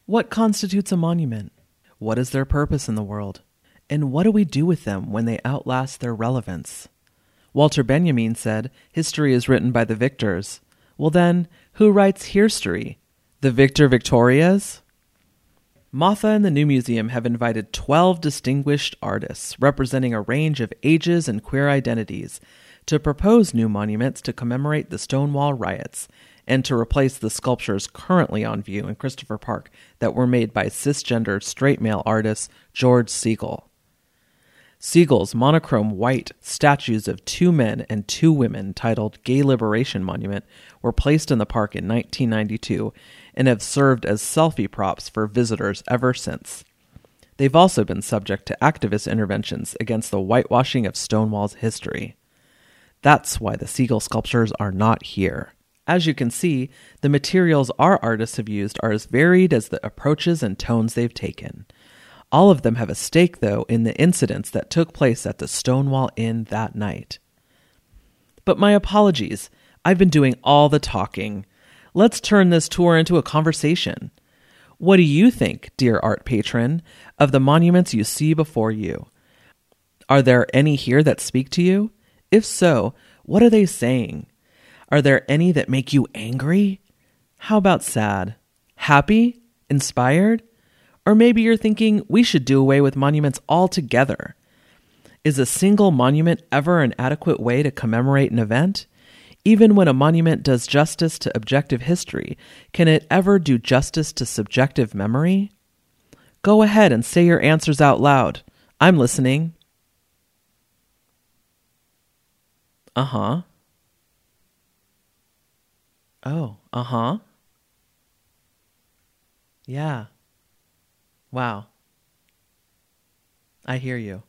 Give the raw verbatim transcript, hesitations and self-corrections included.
What constitutes a monument? What is their purpose in the world? And what do we do with them when they outlast their relevance? Walter Benjamin said, history is written by the victors. Well then, who writes herstory? The Victor Victorias? Motha and the New Museum have invited twelve distinguished artists representing a range of ages and queer identities to propose new monuments to commemorate the Stonewall riots and to replace the sculptures currently on view in Christopher Park that were made by cisgender straight male artist George Segal. Segal's monochrome white statues of two men and two women titled Gay Liberation Monument were placed in the park in nineteen ninety-two and have served as selfie props for visitors ever since. They've also been subject to activist interventions against the whitewashing of Stonewall's history. That's why the Segal sculptures are not here. As you can see, the materials our artists have used are as varied as the approaches and tones they've taken. All of them have a stake, though, in the incidents that took place at the Stonewall Inn that night. But my apologies. I've been doing all the talking. Let's turn this tour into a conversation. What do you think, dear art patron, of the monuments you see before you? Are there any here that speak to you? If so, what are they saying? Are there any that make you angry? How about sad? Happy? Inspired? Or maybe you're thinking we should do away with monuments altogether. Is a single monument ever an adequate way to commemorate an event? Even when a monument does justice to objective history, can it ever do justice to subjective memory? Go ahead and say your answers out loud. I'm listening. Uh-huh. Oh, uh-huh. Yeah. Wow. I hear you.